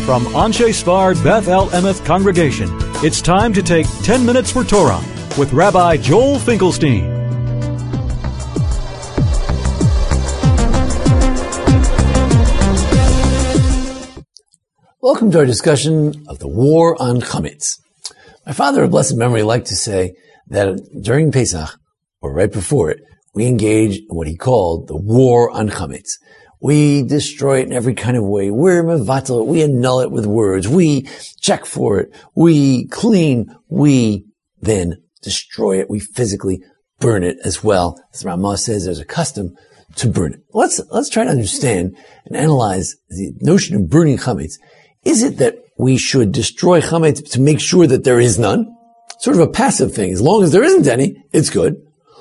From Anshe Sfard Beth El Emeth Congregation, it's time to take 10 Minutes for Torah with Rabbi Joel Finkelstein. Welcome to our discussion of the war on chametz. My father of blessed memory liked to say that during Pesach, or right before it, we engage in what he called the war on chametz. We destroy it in every kind of way. We're mevatel it. We annul it with words. We check for it. We clean. We then destroy it. We physically burn it as well. As Ramah says, there's a custom to burn it. Let's try to understand and analyze the notion of burning chametz. Is it that we should destroy chametz to make sure that there is none? Sort of a passive thing. As long as there isn't any, it's good.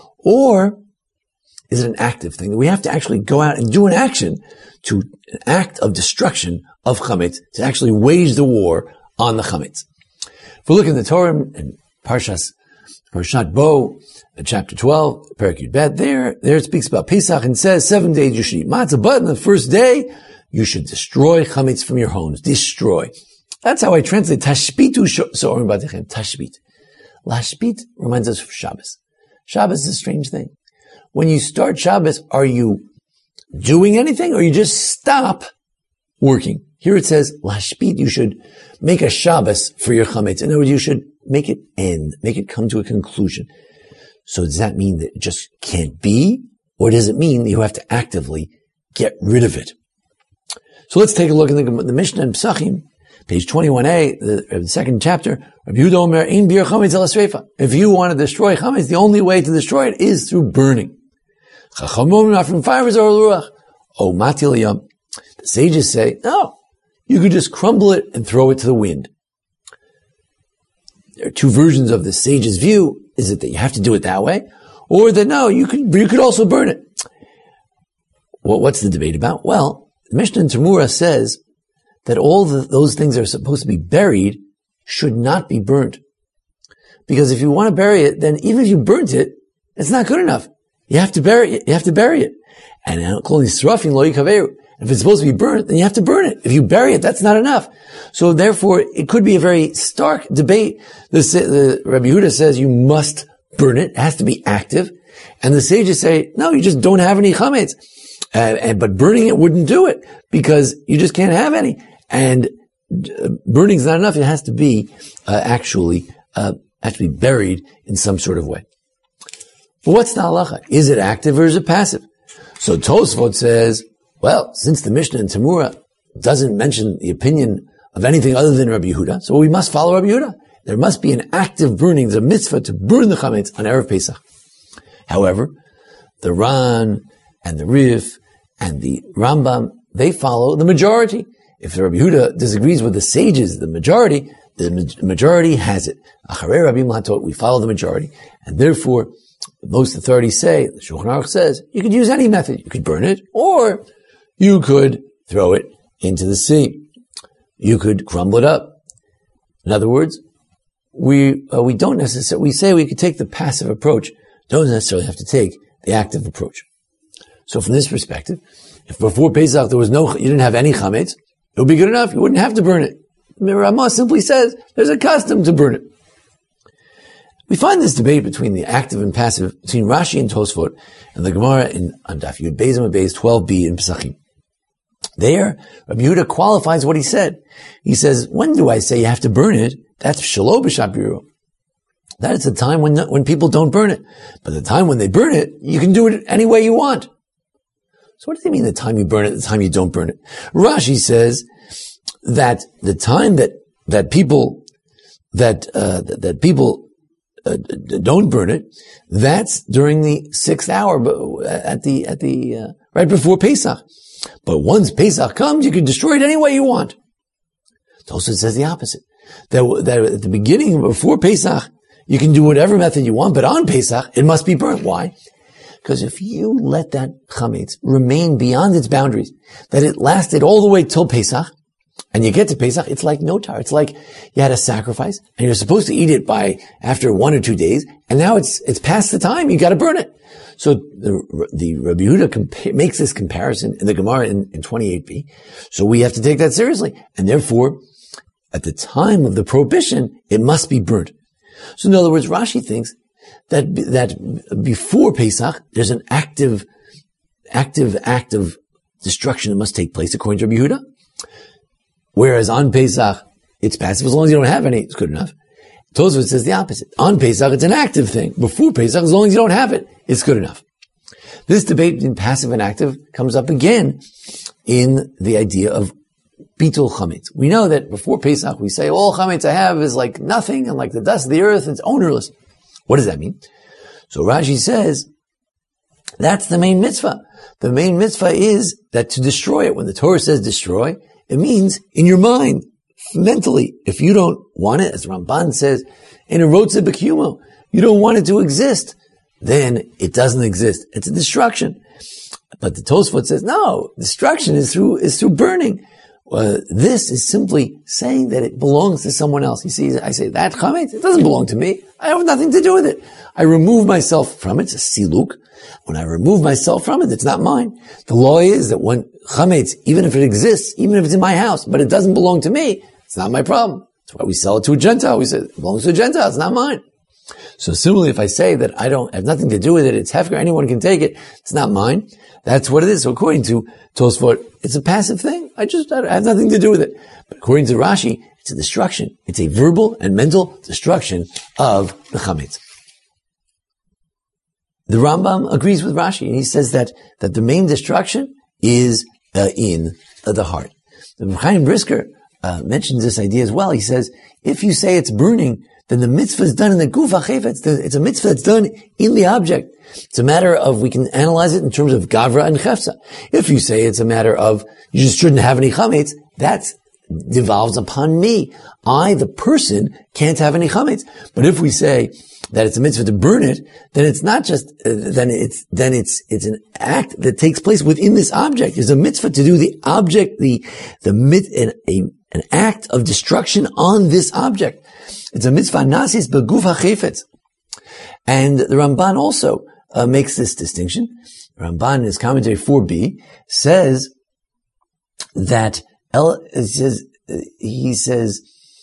Or is it an active thing that we have to actually go out and do an action, to an act of destruction of chametz, to actually wage the war on the chametz? If we look in the Torah and Parshat Bo, chapter 12, Perek Yud Bet, there it speaks about Pesach and says 7 days you should eat matzah, but on the first day you should destroy chametz from your homes. Destroy. That's how I translate tashbitu so'orim batechem. Tashbit. Lashbit reminds us of Shabbos. Shabbos is a strange thing. When you start Shabbos, are you doing anything or you just stop working? Here it says, Lashbit, you should make a Shabbos for your chametz. In other words, you should make it end, make it come to a conclusion. So does that mean that it just can't be? Or does it mean that you have to actively get rid of it? So let's take a look at the Mishnah in Pesachim, page 21a, the second chapter. Rabbi Yehuda Omer, Ein bir chametz el hasreifa. If you want to destroy chametz, the only way to destroy it is through burning. Chachamim from fire is ruach. Oh, matil yam. The sages say, no, you could just crumble it and throw it to the wind. There are two versions of the sage's view. Is it that you have to do it that way? Or that no, you could also burn it. Well, what's the debate about? Well, the Mishnah in Tamura says that all those things that are supposed to be buried should not be burnt. Because if you want to bury it, then even if you burnt it, it's not good enough. You have to bury it. You have to bury it. And if it's supposed to be burnt, then you have to burn it. If you bury it, that's not enough. So therefore, it could be a very stark debate. The Rabbi Yehuda says you must burn it. It has to be active. And the sages say, no, you just don't have any chametz. But burning it wouldn't do it because you just can't have any. And burning's not enough. It has to be actually buried in some sort of way. But what's the halacha? Is it active or is it passive? So Tosfot says, well, since the Mishnah in Tamura doesn't mention the opinion of anything other than Rabbi Yehuda, so we must follow Rabbi Yehuda. There must be an active burning. There's a mitzvah to burn the chametz on Erev Pesach. However, the Ran and the Rif and the Rambam, they follow the majority. If the Rabbi Yehuda disagrees with the sages, the majority has it. Acharei Rabim Latot, we follow the majority. And therefore, most authorities say, the Shulchan Aruch says, you could use any method. You could burn it, or you could throw it into the sea. You could crumble it up. In other words, we say we could take the passive approach, don't necessarily have to take the active approach. So from this perspective, if before Pesach you didn't have any chametz, it would be good enough. You wouldn't have to burn it. Ramah simply says there's a custom to burn it. We find this debate between the active and passive between Rashi and Tosfot and the Gemara on Daf Yud Beis and Beis 12b in Pesachim. There, Rabbi Yehuda qualifies what he said. He says, when do I say you have to burn it? That's Shelo b'Shat Biruah. That is the time when people don't burn it. But the time when they burn it, you can do it any way you want. So what does he mean the time you burn it, the time you don't burn it? Rashi says that the time that people don't burn it, that's during the 6th hour, but right before Pesach. But once Pesach comes, you can destroy it any way you want. Tosfos says the opposite. That at the beginning, before Pesach, you can do whatever method you want, but on Pesach, it must be burnt. Why? Because if you let that chametz remain beyond its boundaries, that it lasted all the way till Pesach, and you get to Pesach, it's like notar. It's like you had a sacrifice and you're supposed to eat it after 1 or 2 days, and now it's past the time. You got to burn it. So the Rabbi Yehuda makes this comparison in the Gemara in 28b. So we have to take that seriously. And therefore, at the time of the prohibition, it must be burnt. So in other words, Rashi thinks that before Pesach, there's an active act of destruction that must take place according to Rabbi Yehuda. Whereas on Pesach, it's passive. As long as you don't have any, it's good enough. Tosfos says the opposite. On Pesach, it's an active thing. Before Pesach, as long as you don't have it, it's good enough. This debate between passive and active comes up again in the idea of bitul chametz. We know that before Pesach, we say, all chametz I have is like nothing and like the dust of the earth, it's ownerless. What does that mean? So Rashi says, that's the main mitzvah. The main mitzvah is that to destroy it. When the Torah says destroy, it means in your mind, mentally. If you don't want it, as Ramban says, in a rotze b'kiyumo, you don't want it to exist, then it doesn't exist. It's a destruction. But the Tosfot says, no, destruction is through burning. This is simply saying that it belongs to someone else. You see, I say, that chametz, it doesn't belong to me. I have nothing to do with it. I remove myself from it. It's a siluk. When I remove myself from it, it's not mine. The law is that when chametz, even if it exists, even if it's in my house, but it doesn't belong to me, it's not my problem. That's why we sell it to a Gentile. We say, it belongs to a Gentile. It's not mine. So similarly, if I say that I have nothing to do with it, it's hefker, anyone can take it, it's not mine, that's what it is. So according to Tosfot, it's a passive thing. I have nothing to do with it. But according to Rashi, it's a destruction. It's a verbal and mental destruction of the chametz. The Rambam agrees with Rashi, and he says that the main destruction is in the heart. The Chaim Brisker mentions this idea as well. He says, if you say it's burning, then the mitzvah is done in the guf hachefetz. It's a mitzvah that's done in the object. It's a matter of, we can analyze it in terms of gavra and chefsa. If you say it's a matter of, you just shouldn't have any chametz, that devolves upon me. I, the person, can't have any chametz. But if we say that it's a mitzvah to burn it, then it's not just, then it's an act that takes place within this object. There's a mitzvah to do the object, an act of destruction on this object. It's a mitzvah nasis beguf hachefetz. And the Ramban also makes this distinction. Ramban in his commentary 4b says that he says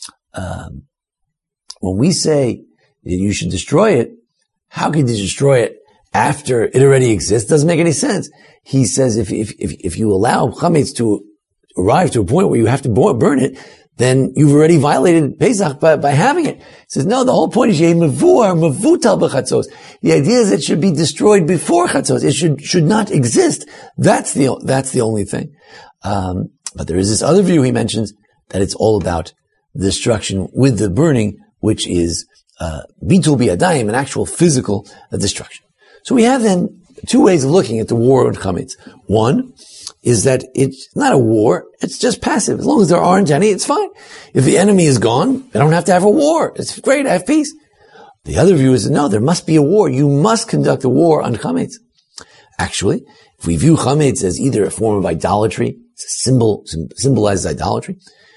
when we say that you should destroy it, how can you destroy it after it already exists? Doesn't make any sense. He says if you allow chametz to arrive to a point where you have to burn it, then you've already violated Pesach by having it. He says, no, the whole point is mavutal b'chatzos. The idea is it should be destroyed before chatzos. It should not exist. That's the only thing. But there is this other view he mentions that it's all about destruction with the burning, which is bitul biyadayim, an actual physical destruction. So we have then two ways of looking at the war on chametz. One is that it's not a war, it's just passive. As long as there aren't any, it's fine. If the enemy is gone, I don't have to have a war. It's great, I have peace. The other view is, no, there must be a war. You must conduct a war on chametz. Actually, if we view chametz as either a form of idolatry, it's a symbolizes idolatry.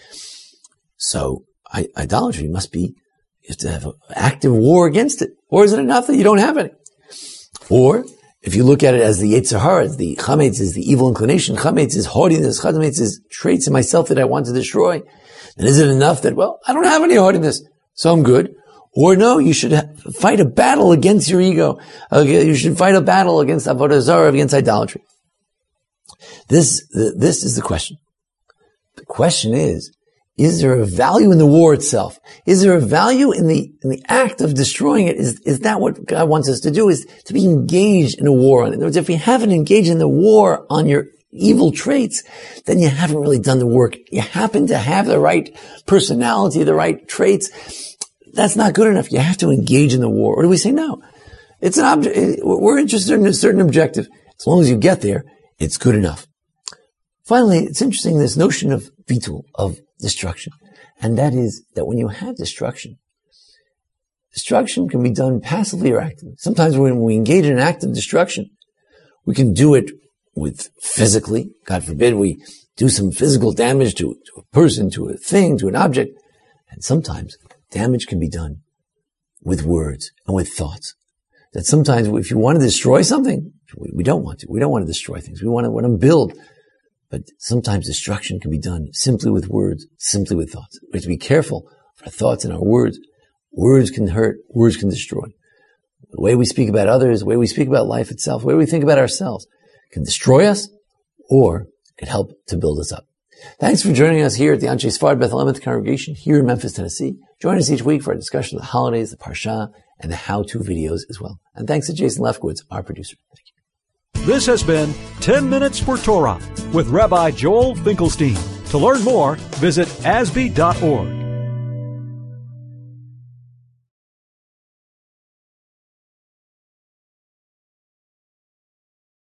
So, idolatry must be, you have to have an active war against it. Or is it enough that you don't have any? Or, if you look at it as the Yetzer Hara, the chametz is the evil inclination, chametz is haughtiness, chametz is traits in myself that I want to destroy, then is it enough that, well, I don't have any haughtiness, so I'm good? Or no, you should fight a battle against your ego. You should fight a battle against avodah zarah, against idolatry. This is the question. The question is there a value in the war itself? Is there a value in the act of destroying it? Is that what God wants us to do? Is to be engaged in a war on it? In other words, if we haven't engaged in the war on your evil traits, then you haven't really done the work. You happen to have the right personality, the right traits. That's not good enough. You have to engage in the war. Or do we say no? It's an object. We're interested in a certain objective. As long as you get there, it's good enough. Finally, it's interesting, this notion of bitul, of destruction. And that is that when you have destruction can be done passively or actively. Sometimes when we engage in an act of destruction, we can do it with physically. God forbid we do some physical damage to a person, to a thing, to an object. And sometimes damage can be done with words and with thoughts. That sometimes if you want to destroy something, we don't want to. We don't want to destroy things. We want to build. But sometimes destruction can be done simply with words, simply with thoughts. We have to be careful of our thoughts and our words. Words can hurt. Words can destroy. The way we speak about others, the way we speak about life itself, the way we think about ourselves can destroy us or can help to build us up. Thanks for joining us here at the Anshe Sfard Beth El Emet congregation here in Memphis, Tennessee. Join us each week for a discussion of the holidays, the Parsha, and the how-to videos as well. And thanks to Jason Lefkowitz, our producer. Thank you. This has been 10 Minutes for Torah with Rabbi Joel Finkelstein. To learn more, visit asb.org.